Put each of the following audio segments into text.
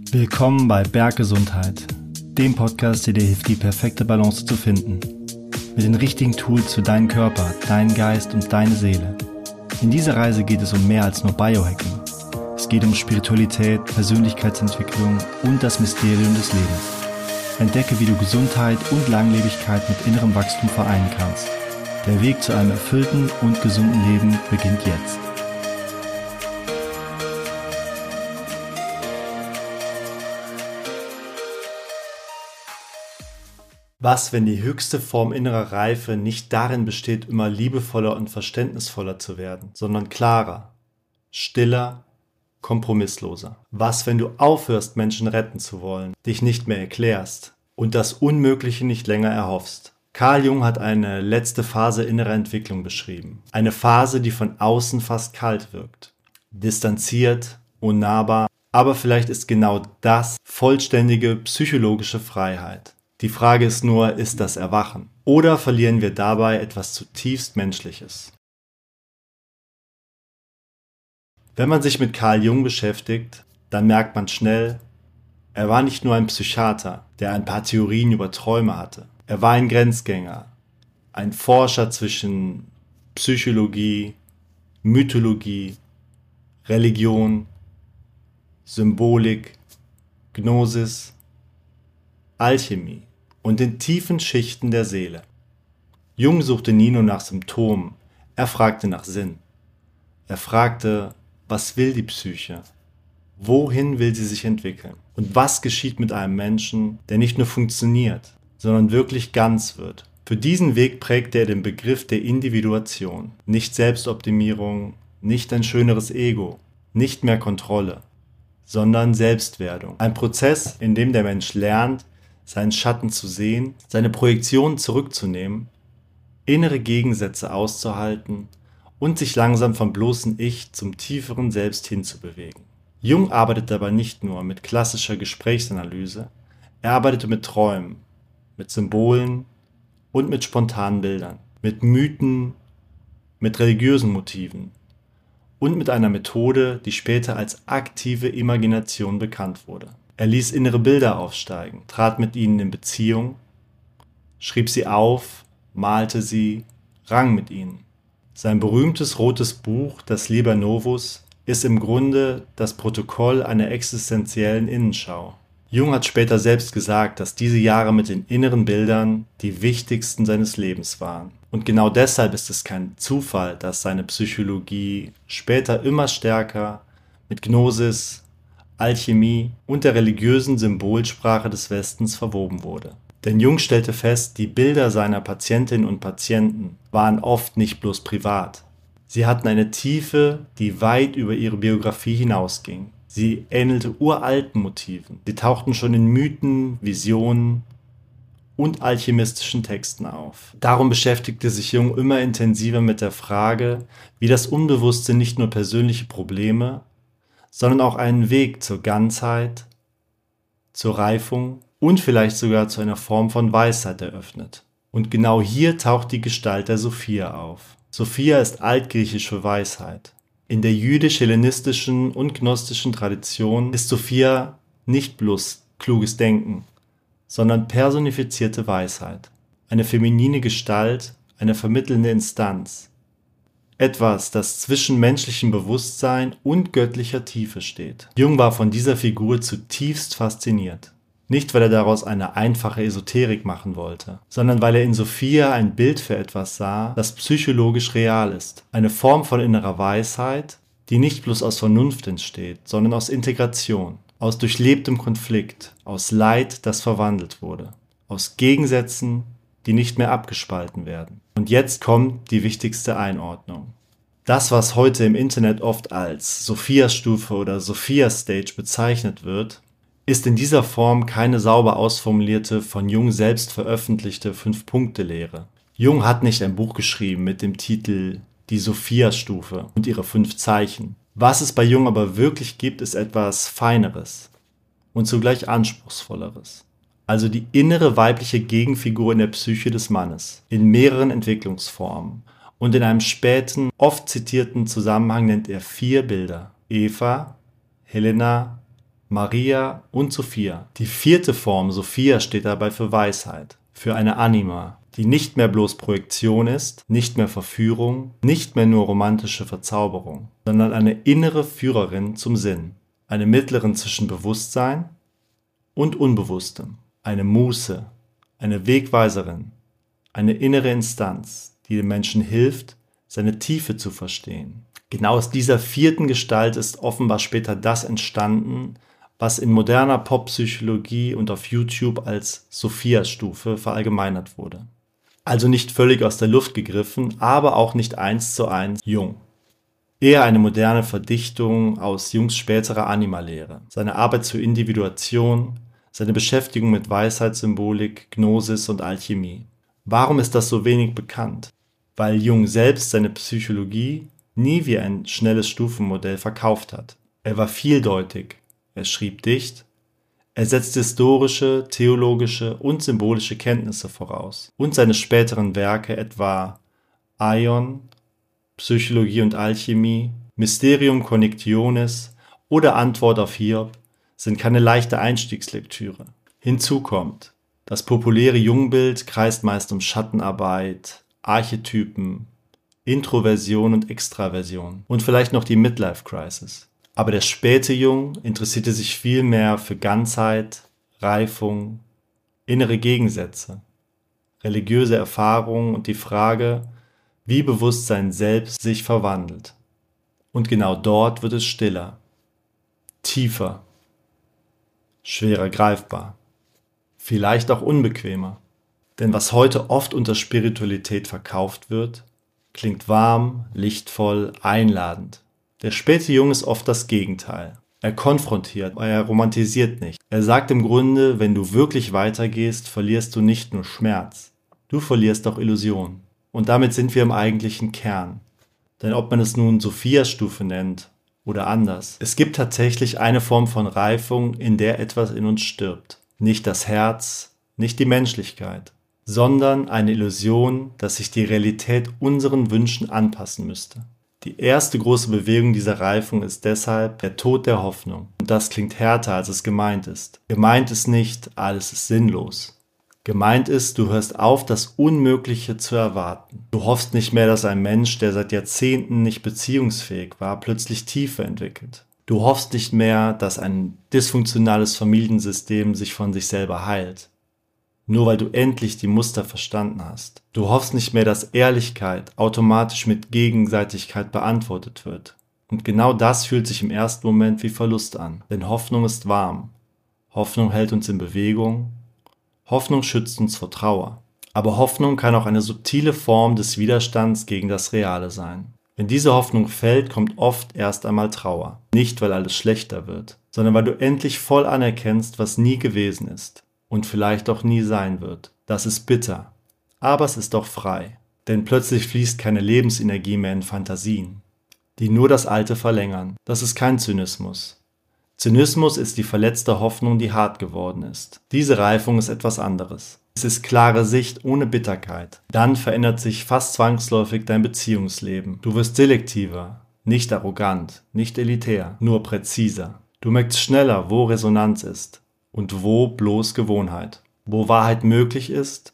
Willkommen bei Berggesundheit, dem Podcast, der dir hilft, die perfekte Balance zu finden. Mit den richtigen Tools für deinen Körper, deinen Geist und deine Seele. In dieser Reise geht es um mehr als nur Biohacking. Es geht um Spiritualität, Persönlichkeitsentwicklung und das Mysterium des Lebens. Entdecke, wie du Gesundheit und Langlebigkeit mit innerem Wachstum vereinen kannst. Der Weg zu einem erfüllten und gesunden Leben beginnt jetzt. Was, wenn die höchste Form innerer Reife nicht darin besteht, immer liebevoller und verständnisvoller zu werden, sondern klarer, stiller, kompromissloser? Was, wenn du aufhörst, Menschen retten zu wollen, dich nicht mehr erklärst und das Unmögliche nicht länger erhoffst? Carl Jung hat eine letzte Phase innerer Entwicklung beschrieben. Eine Phase, die von außen fast kalt wirkt. Distanziert, unnahbar, aber vielleicht ist genau das vollständige psychologische Freiheit. Die Frage ist nur, ist das Erwachen? Oder verlieren wir dabei etwas zutiefst Menschliches? Wenn man sich mit Carl Jung beschäftigt, dann merkt man schnell, er war nicht nur ein Psychiater, der ein paar Theorien über Träume hatte. Er war ein Grenzgänger, ein Forscher zwischen Psychologie, Mythologie, Religion, Symbolik, Gnosis, Alchemie und den tiefen Schichten der Seele. Jung suchte nie nur nach Symptomen, er fragte nach Sinn. Er fragte, was will die Psyche? Wohin will sie sich entwickeln? Und was geschieht mit einem Menschen, der nicht nur funktioniert, sondern wirklich ganz wird? Für diesen Weg prägte er den Begriff der Individuation. Nicht Selbstoptimierung, nicht ein schöneres Ego, nicht mehr Kontrolle, sondern Selbstwerdung. Ein Prozess, in dem der Mensch lernt, seinen Schatten zu sehen, seine Projektionen zurückzunehmen, innere Gegensätze auszuhalten und sich langsam vom bloßen Ich zum tieferen Selbst hinzubewegen. Jung arbeitet dabei nicht nur mit klassischer Gesprächsanalyse, er arbeitete mit Träumen, mit Symbolen und mit spontanen Bildern, mit Mythen, mit religiösen Motiven und mit einer Methode, die später als aktive Imagination bekannt wurde. Er ließ innere Bilder aufsteigen, trat mit ihnen in Beziehung, schrieb sie auf, malte sie, rang mit ihnen. Sein berühmtes rotes Buch, das Liber Novus, ist im Grunde das Protokoll einer existenziellen Innenschau. Jung hat später selbst gesagt, dass diese Jahre mit den inneren Bildern die wichtigsten seines Lebens waren. Und genau deshalb ist es kein Zufall, dass seine Psychologie später immer stärker mit Gnosis, Alchemie und der religiösen Symbolsprache des Westens verwoben wurde. Denn Jung stellte fest, die Bilder seiner Patientinnen und Patienten waren oft nicht bloß privat. Sie hatten eine Tiefe, die weit über ihre Biografie hinausging. Sie ähnelte uralten Motiven. Sie tauchten schon in Mythen, Visionen und alchemistischen Texten auf. Darum beschäftigte sich Jung immer intensiver mit der Frage, wie das Unbewusste nicht nur persönliche Probleme, sondern auch einen Weg zur Ganzheit, zur Reifung und vielleicht sogar zu einer Form von Weisheit eröffnet. Und genau hier taucht die Gestalt der Sophia auf. Sophia ist altgriechisch für Weisheit. In der jüdisch-hellenistischen und gnostischen Tradition ist Sophia nicht bloß kluges Denken, sondern personifizierte Weisheit. Eine feminine Gestalt, eine vermittelnde Instanz. Etwas, das zwischen menschlichem Bewusstsein und göttlicher Tiefe steht. Jung war von dieser Figur zutiefst fasziniert. Nicht, weil er daraus eine einfache Esoterik machen wollte, sondern weil er in Sophia ein Bild für etwas sah, das psychologisch real ist. Eine Form von innerer Weisheit, die nicht bloß aus Vernunft entsteht, sondern aus Integration, aus durchlebtem Konflikt, aus Leid, das verwandelt wurde, aus Gegensätzen, die nicht mehr abgespalten werden. Und jetzt kommt die wichtigste Einordnung. Das, was heute im Internet oft als Sophia-Stufe oder Sophia-Stage bezeichnet wird, ist in dieser Form keine sauber ausformulierte, von Jung selbst veröffentlichte 5-Punkte-Lehre. Jung hat nicht ein Buch geschrieben mit dem Titel Die Sophia-Stufe und ihre 5 Zeichen. Was es bei Jung aber wirklich gibt, ist etwas Feineres und zugleich Anspruchsvolleres. Also die innere weibliche Gegenfigur in der Psyche des Mannes, in mehreren Entwicklungsformen. Und in einem späten, oft zitierten Zusammenhang nennt er 4 Bilder. Eva, Helena, Maria und Sophia. Die 4. Form, Sophia, steht dabei für Weisheit, für eine Anima, die nicht mehr bloß Projektion ist, nicht mehr Verführung, nicht mehr nur romantische Verzauberung, sondern eine innere Führerin zum Sinn, eine Mittlerin zwischen Bewusstsein und Unbewusstem, eine Muße, eine Wegweiserin, eine innere Instanz, die dem Menschen hilft, seine Tiefe zu verstehen. Genau aus dieser 4. Gestalt ist offenbar später das entstanden, was in moderner Poppsychologie und auf YouTube als Sophia-Stufe verallgemeinert wurde. Also nicht völlig aus der Luft gegriffen, aber auch nicht 1:1 Jung. Eher eine moderne Verdichtung aus Jungs späterer Anima-Lehre, seine Arbeit zur Individuation, seine Beschäftigung mit Weisheitssymbolik, Gnosis und Alchemie. Warum ist das so wenig bekannt? Weil Jung selbst seine Psychologie nie wie ein schnelles Stufenmodell verkauft hat. Er war vieldeutig. Er schrieb dicht, er setzte historische, theologische und symbolische Kenntnisse voraus und seine späteren Werke etwa Aion, Psychologie und Alchemie, Mysterium Connectionis oder Antwort auf Hiob sind keine leichte Einstiegslektüre. Hinzu kommt, das populäre Jungbild kreist meist um Schattenarbeit, Archetypen, Introversion und Extraversion und vielleicht noch die Midlife-Crisis. Aber der späte Jung interessierte sich viel mehr für Ganzheit, Reifung, innere Gegensätze, religiöse Erfahrungen und die Frage, wie Bewusstsein selbst sich verwandelt. Und genau dort wird es stiller, tiefer, schwerer greifbar, vielleicht auch unbequemer. Denn was heute oft unter Spiritualität verkauft wird, klingt warm, lichtvoll, einladend. Der späte Jung ist oft das Gegenteil. Er konfrontiert, er romantisiert nicht. Er sagt im Grunde, wenn du wirklich weitergehst, verlierst du nicht nur Schmerz, du verlierst auch Illusion. Und damit sind wir im eigentlichen Kern. Denn ob man es nun Sophia-Stufe nennt oder anders, es gibt tatsächlich eine Form von Reifung, in der etwas in uns stirbt. Nicht das Herz, nicht die Menschlichkeit, sondern eine Illusion, dass sich die Realität unseren Wünschen anpassen müsste. Die erste große Bewegung dieser Reifung ist deshalb der Tod der Hoffnung. Und das klingt härter, als es gemeint ist. Gemeint ist nicht, alles ist sinnlos. Gemeint ist, du hörst auf, das Unmögliche zu erwarten. Du hoffst nicht mehr, dass ein Mensch, der seit Jahrzehnten nicht beziehungsfähig war, plötzlich Tiefe entwickelt. Du hoffst nicht mehr, dass ein dysfunktionales Familiensystem sich von sich selber heilt. Nur weil du endlich die Muster verstanden hast. Du hoffst nicht mehr, dass Ehrlichkeit automatisch mit Gegenseitigkeit beantwortet wird. Und genau das fühlt sich im ersten Moment wie Verlust an. Denn Hoffnung ist warm. Hoffnung hält uns in Bewegung. Hoffnung schützt uns vor Trauer. Aber Hoffnung kann auch eine subtile Form des Widerstands gegen das Reale sein. Wenn diese Hoffnung fällt, kommt oft erst einmal Trauer. Nicht, weil alles schlechter wird, sondern weil du endlich voll anerkennst, was nie gewesen ist. Und vielleicht auch nie sein wird. Das ist bitter, aber es ist auch frei. Denn plötzlich fließt keine Lebensenergie mehr in Fantasien, die nur das Alte verlängern. Das ist kein Zynismus. Zynismus ist die verletzte Hoffnung, die hart geworden ist. Diese Reifung ist etwas anderes. Es ist klare Sicht ohne Bitterkeit. Dann verändert sich fast zwangsläufig dein Beziehungsleben. Du wirst selektiver, nicht arrogant, nicht elitär, nur präziser. Du merkst schneller, wo Resonanz ist. Und wo bloß Gewohnheit, wo Wahrheit möglich ist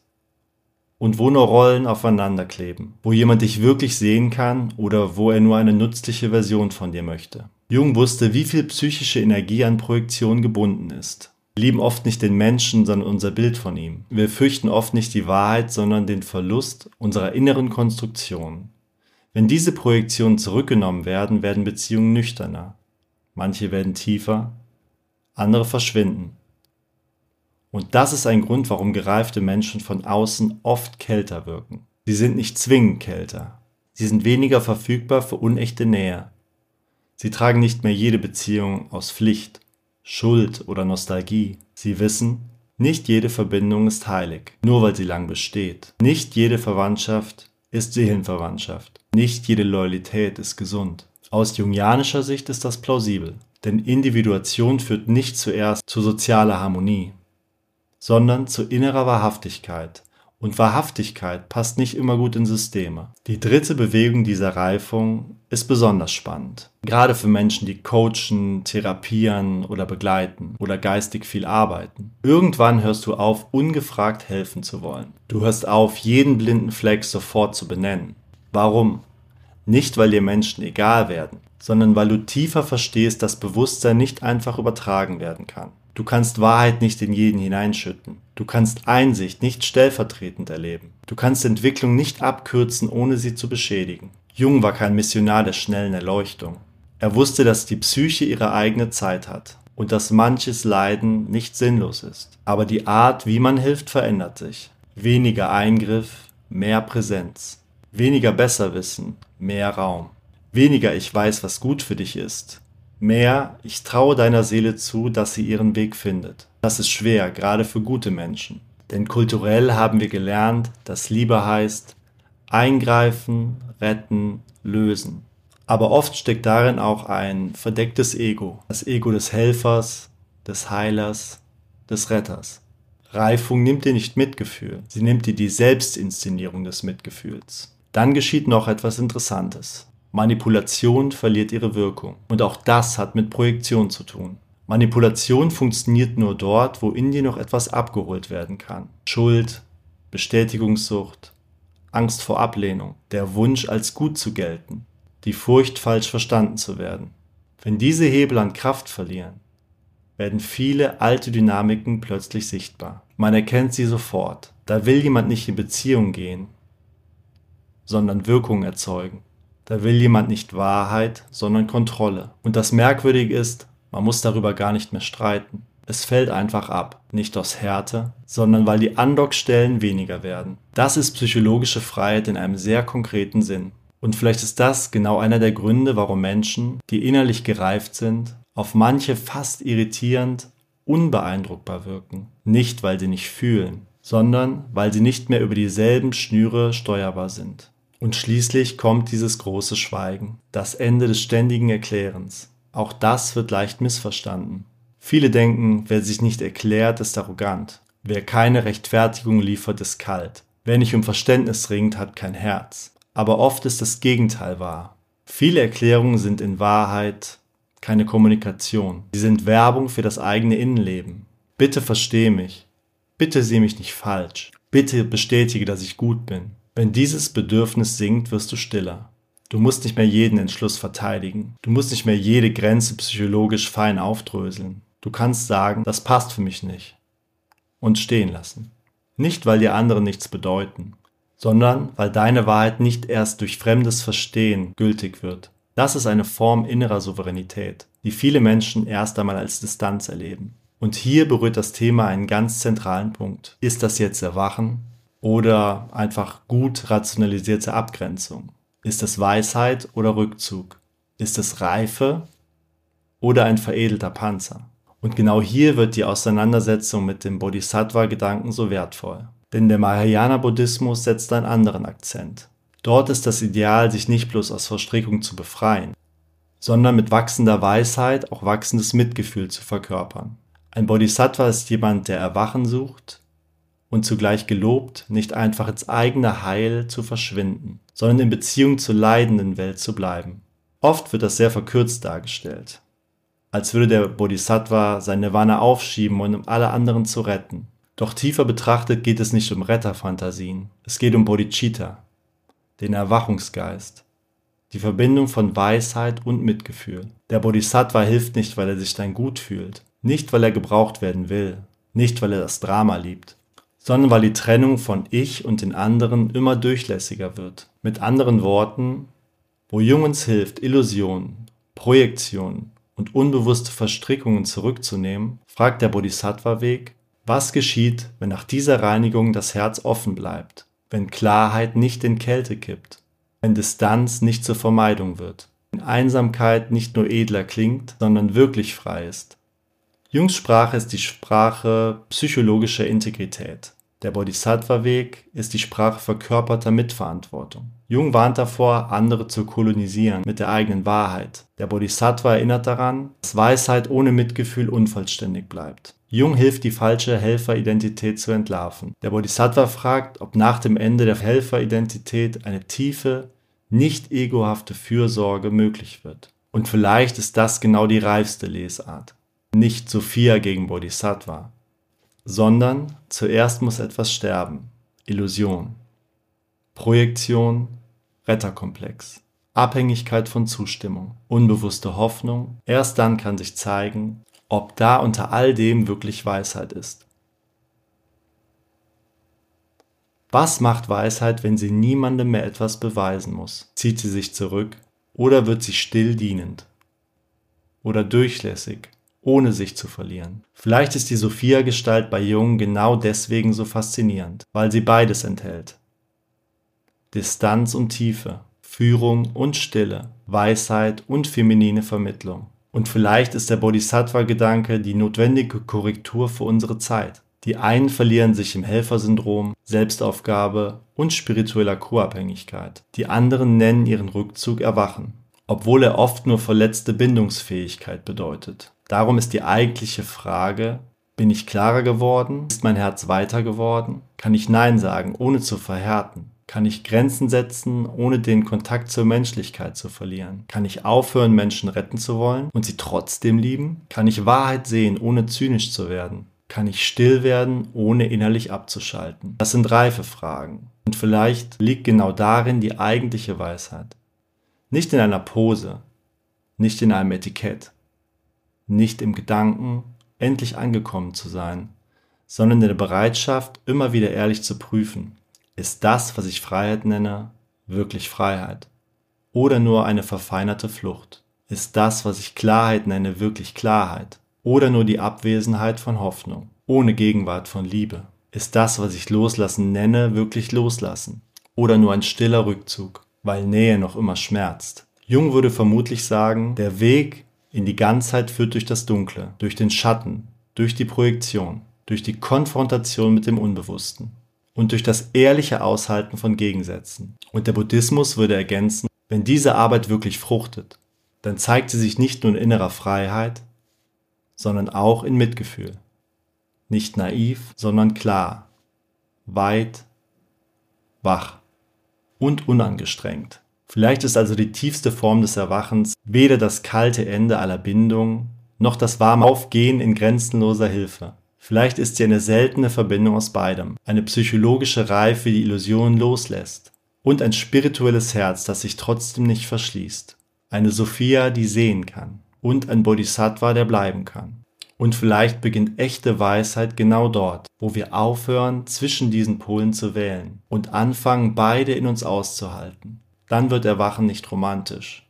und wo nur Rollen aufeinander kleben, wo jemand dich wirklich sehen kann oder wo er nur eine nützliche Version von dir möchte. Jung wusste, wie viel psychische Energie an Projektion gebunden ist. Wir lieben oft nicht den Menschen, sondern unser Bild von ihm. Wir fürchten oft nicht die Wahrheit, sondern den Verlust unserer inneren Konstruktion. Wenn diese Projektionen zurückgenommen werden, werden Beziehungen nüchterner. Manche werden tiefer, andere verschwinden. Und das ist ein Grund, warum gereifte Menschen von außen oft kälter wirken. Sie sind nicht zwingend kälter. Sie sind weniger verfügbar für unechte Nähe. Sie tragen nicht mehr jede Beziehung aus Pflicht, Schuld oder Nostalgie. Sie wissen, nicht jede Verbindung ist heilig, nur weil sie lang besteht. Nicht jede Verwandtschaft ist Seelenverwandtschaft. Nicht jede Loyalität ist gesund. Aus jungianischer Sicht ist das plausibel, denn Individuation führt nicht zuerst zu sozialer Harmonie, sondern zu innerer Wahrhaftigkeit Und Wahrhaftigkeit passt nicht immer gut in Systeme. Die dritte Bewegung dieser Reifung ist besonders spannend. Gerade für Menschen, die coachen, therapieren oder begleiten oder geistig viel arbeiten. Irgendwann hörst du auf, ungefragt helfen zu wollen. Du hörst auf, jeden blinden Fleck sofort zu benennen. Warum? Nicht, weil dir Menschen egal werden, sondern weil du tiefer verstehst, dass Bewusstsein nicht einfach übertragen werden kann. Du kannst Wahrheit nicht in jeden hineinschütten. Du kannst Einsicht nicht stellvertretend erleben. Du kannst Entwicklung nicht abkürzen, ohne sie zu beschädigen. Jung war kein Missionar der schnellen Erleuchtung. Er wusste, dass die Psyche ihre eigene Zeit hat und dass manches Leiden nicht sinnlos ist. Aber die Art, wie man hilft, verändert sich. Weniger Eingriff, mehr Präsenz. Weniger Besserwissen, mehr Raum. Weniger ich weiß, was gut für dich ist. Mehr, ich traue deiner Seele zu, dass sie ihren Weg findet. Das ist schwer, gerade für gute Menschen. Denn kulturell haben wir gelernt, dass Liebe heißt eingreifen, retten, lösen. Aber oft steckt darin auch ein verdecktes Ego. Das Ego des Helfers, des Heilers, des Retters. Reifung nimmt dir nicht Mitgefühl, sie nimmt dir die Selbstinszenierung des Mitgefühls. Dann geschieht noch etwas Interessantes. Manipulation verliert ihre Wirkung. Und auch das hat mit Projektion zu tun. Manipulation funktioniert nur dort, wo in dir noch etwas abgeholt werden kann. Schuld, Bestätigungssucht, Angst vor Ablehnung, der Wunsch, als gut zu gelten, die Furcht, falsch verstanden zu werden. Wenn diese Hebel an Kraft verlieren, werden viele alte Dynamiken plötzlich sichtbar. Man erkennt sie sofort. Da will jemand nicht in Beziehung gehen, sondern Wirkung erzeugen. Da will jemand nicht Wahrheit, sondern Kontrolle. Und das Merkwürdige ist, man muss darüber gar nicht mehr streiten. Es fällt einfach ab. Nicht aus Härte, sondern weil die Andockstellen weniger werden. Das ist psychologische Freiheit in einem sehr konkreten Sinn. Und vielleicht ist das genau einer der Gründe, warum Menschen, die innerlich gereift sind, auf manche fast irritierend, unbeeindruckbar wirken. Nicht, weil sie nicht fühlen, sondern weil sie nicht mehr über dieselben Schnüre steuerbar sind. Und schließlich kommt dieses große Schweigen, das Ende des ständigen Erklärens. Auch das wird leicht missverstanden. Viele denken, wer sich nicht erklärt, ist arrogant. Wer keine Rechtfertigung liefert, ist kalt. Wer nicht um Verständnis ringt, hat kein Herz. Aber oft ist das Gegenteil wahr. Viele Erklärungen sind in Wahrheit keine Kommunikation. Sie sind Werbung für das eigene Innenleben. Bitte versteh mich. Bitte sieh mich nicht falsch. Bitte bestätige, dass ich gut bin. Wenn dieses Bedürfnis sinkt, wirst du stiller. Du musst nicht mehr jeden Entschluss verteidigen. Du musst nicht mehr jede Grenze psychologisch fein aufdröseln. Du kannst sagen, das passt für mich nicht. Und stehen lassen. Nicht, weil dir andere nichts bedeuten, sondern weil deine Wahrheit nicht erst durch fremdes Verstehen gültig wird. Das ist eine Form innerer Souveränität, die viele Menschen erst einmal als Distanz erleben. Und hier berührt das Thema einen ganz zentralen Punkt. Ist das jetzt Erwachen? Oder einfach gut rationalisierte Abgrenzung? Ist es Weisheit oder Rückzug? Ist es Reife oder ein veredelter Panzer? Und genau hier wird die Auseinandersetzung mit dem Bodhisattva-Gedanken so wertvoll. Denn der Mahayana-Buddhismus setzt einen anderen Akzent. Dort ist das Ideal, sich nicht bloß aus Verstrickung zu befreien, sondern mit wachsender Weisheit auch wachsendes Mitgefühl zu verkörpern. Ein Bodhisattva ist jemand, der Erwachen sucht, und zugleich gelobt, nicht einfach ins eigene Heil zu verschwinden, sondern in Beziehung zur leidenden Welt zu bleiben. Oft wird das sehr verkürzt dargestellt, als würde der Bodhisattva sein Nirvana aufschieben, um alle anderen zu retten. Doch tiefer betrachtet geht es nicht um Retterfantasien, es geht um Bodhicitta, den Erwachungsgeist, die Verbindung von Weisheit und Mitgefühl. Der Bodhisattva hilft nicht, weil er sich dann gut fühlt, nicht, weil er gebraucht werden will, nicht, weil er das Drama liebt, sondern weil die Trennung von Ich und den anderen immer durchlässiger wird. Mit anderen Worten, wo Jung uns hilft, Illusionen, Projektionen und unbewusste Verstrickungen zurückzunehmen, fragt der Bodhisattva-Weg, was geschieht, wenn nach dieser Reinigung das Herz offen bleibt, wenn Klarheit nicht in Kälte kippt, wenn Distanz nicht zur Vermeidung wird, wenn Einsamkeit nicht nur edler klingt, sondern wirklich frei ist. Jungs Sprache ist die Sprache psychologischer Integrität. Der Bodhisattva-Weg ist die Sprache verkörperter Mitverantwortung. Jung warnt davor, andere zu kolonisieren mit der eigenen Wahrheit. Der Bodhisattva erinnert daran, dass Weisheit ohne Mitgefühl unvollständig bleibt. Jung hilft, die falsche Helferidentität zu entlarven. Der Bodhisattva fragt, ob nach dem Ende der Helferidentität eine tiefe, nicht egohafte Fürsorge möglich wird. Und vielleicht ist das genau die reifste Lesart. Nicht Sophia gegen Bodhisattva, sondern zuerst muss etwas sterben. Illusion, Projektion, Retterkomplex, Abhängigkeit von Zustimmung, unbewusste Hoffnung. Erst dann kann sich zeigen, ob da unter all dem wirklich Weisheit ist. Was macht Weisheit, wenn sie niemandem mehr etwas beweisen muss? Zieht sie sich zurück oder wird sie still dienend? Oder durchlässig, ohne sich zu verlieren? Vielleicht ist die Sophia-Gestalt bei Jung genau deswegen so faszinierend, weil sie beides enthält. Distanz und Tiefe, Führung und Stille, Weisheit und feminine Vermittlung. Und vielleicht ist der Bodhisattva-Gedanke die notwendige Korrektur für unsere Zeit. Die einen verlieren sich im Helfersyndrom, Selbstaufgabe und spiritueller Co-Abhängigkeit. Die anderen nennen ihren Rückzug Erwachen, obwohl er oft nur verletzte Bindungsfähigkeit bedeutet. Darum ist die eigentliche Frage: Bin ich klarer geworden? Ist mein Herz weiter geworden? Kann ich Nein sagen, ohne zu verhärten? Kann ich Grenzen setzen, ohne den Kontakt zur Menschlichkeit zu verlieren? Kann ich aufhören, Menschen retten zu wollen und sie trotzdem lieben? Kann ich Wahrheit sehen, ohne zynisch zu werden? Kann ich still werden, ohne innerlich abzuschalten? Das sind reife Fragen. Und vielleicht liegt genau darin die eigentliche Weisheit. Nicht in einer Pose, nicht in einem Etikett, nicht im Gedanken, endlich angekommen zu sein, sondern in der Bereitschaft, immer wieder ehrlich zu prüfen: Ist das, was ich Freiheit nenne, wirklich Freiheit? Oder nur eine verfeinerte Flucht? Ist das, was ich Klarheit nenne, wirklich Klarheit? Oder nur die Abwesenheit von Hoffnung, ohne Gegenwart von Liebe? Ist das, was ich Loslassen nenne, wirklich Loslassen? Oder nur ein stiller Rückzug, weil Nähe noch immer schmerzt? Jung würde vermutlich sagen, der Weg in die Ganzheit führt durch das Dunkle, durch den Schatten, durch die Projektion, durch die Konfrontation mit dem Unbewussten und durch das ehrliche Aushalten von Gegensätzen. Und der Buddhismus würde ergänzen: Wenn diese Arbeit wirklich fruchtet, dann zeigt sie sich nicht nur in innerer Freiheit, sondern auch in Mitgefühl. Nicht naiv, sondern klar, weit, wach und unangestrengt. Vielleicht ist also die tiefste Form des Erwachens weder das kalte Ende aller Bindung, noch das warme Aufgehen in grenzenloser Hilfe. Vielleicht ist sie eine seltene Verbindung aus beidem, eine psychologische Reife, die Illusionen loslässt, und ein spirituelles Herz, das sich trotzdem nicht verschließt. Eine Sophia, die sehen kann, und ein Bodhisattva, der bleiben kann. Und vielleicht beginnt echte Weisheit genau dort, wo wir aufhören, zwischen diesen Polen zu wählen und anfangen, beide in uns auszuhalten. Dann wird Erwachen nicht romantisch,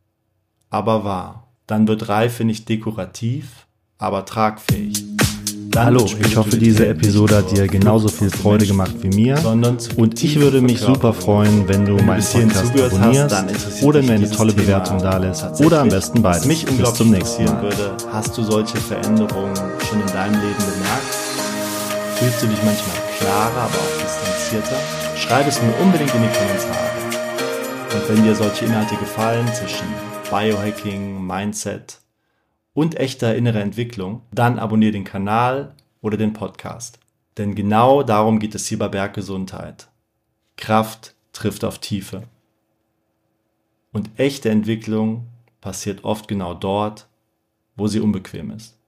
aber wahr. Dann wird Reife nicht dekorativ, aber tragfähig. Hallo, ich hoffe, diese Episode hat dir genauso viel Freude gemacht wie mir. Und ich würde mich super freuen, wenn du meinen Podcast abonnierst oder mir eine tolle Bewertung dalässt. Oder am besten beides. Bis zum nächsten Mal. Hast du solche Veränderungen schon in deinem Leben bemerkt? Fühlst du dich manchmal klarer, aber auch distanzierter? Schreib es mir unbedingt in die Kommentare. Und wenn dir solche Inhalte gefallen zwischen Biohacking, Mindset und echter innerer Entwicklung, dann abonniere den Kanal oder den Podcast. Denn genau darum geht es hier bei Berggesundheit. Kraft trifft auf Tiefe. Und echte Entwicklung passiert oft genau dort, wo sie unbequem ist.